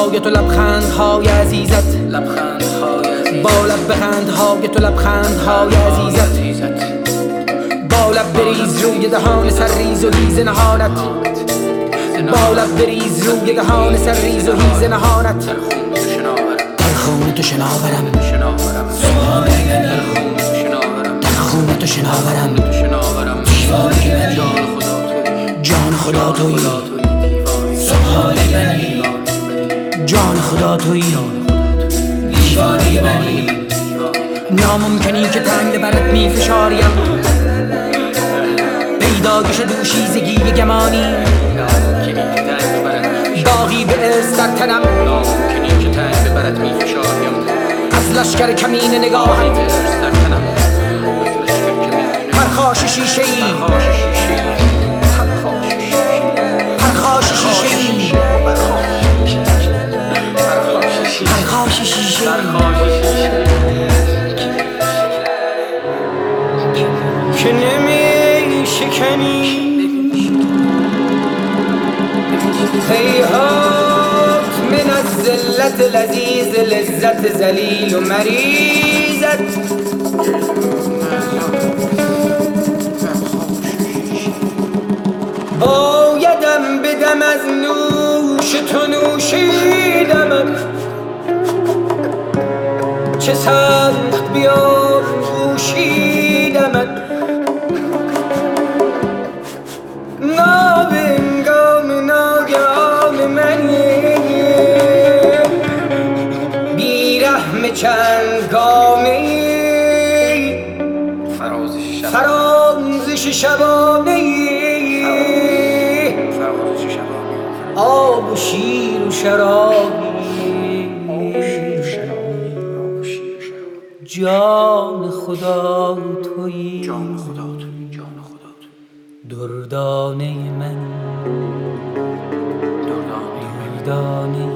های تو لبخندهای عزیزت، با لب بخندهای تو لبخندهای عزیزت، با لب بریز روی دهان سرریز و هیز نهانت، با لب بریز روی دهان سرریز و هیز نهانت. در خون تو شناورم سوال منی، در خون تو شناورم دیوانه منی، جان خدا تویی سوال منی، جان خدا تویی دیوانه منی. ناممکنی که تنگ برت می فشاریم، پیداگش دوشیزگی گمانی، داغی به ارث در تنم، از لشکر کمین نگاهت، پرخاش شیشه ای، پرخاش شیشه ای، پرخاش شیشه که نمی شکنی. هیهات من الذلت لذیذ لذت ذلیل و مریضت، بایدم بدم از نوش تو نوشیدمت، چه سخت بیاغوشیدمت. نابنگام ناگهان منی، بیرحم چند گامه فرازش شبانه، آب و شیر و شرابی، جان خدا تویی، دردانه من، دردانه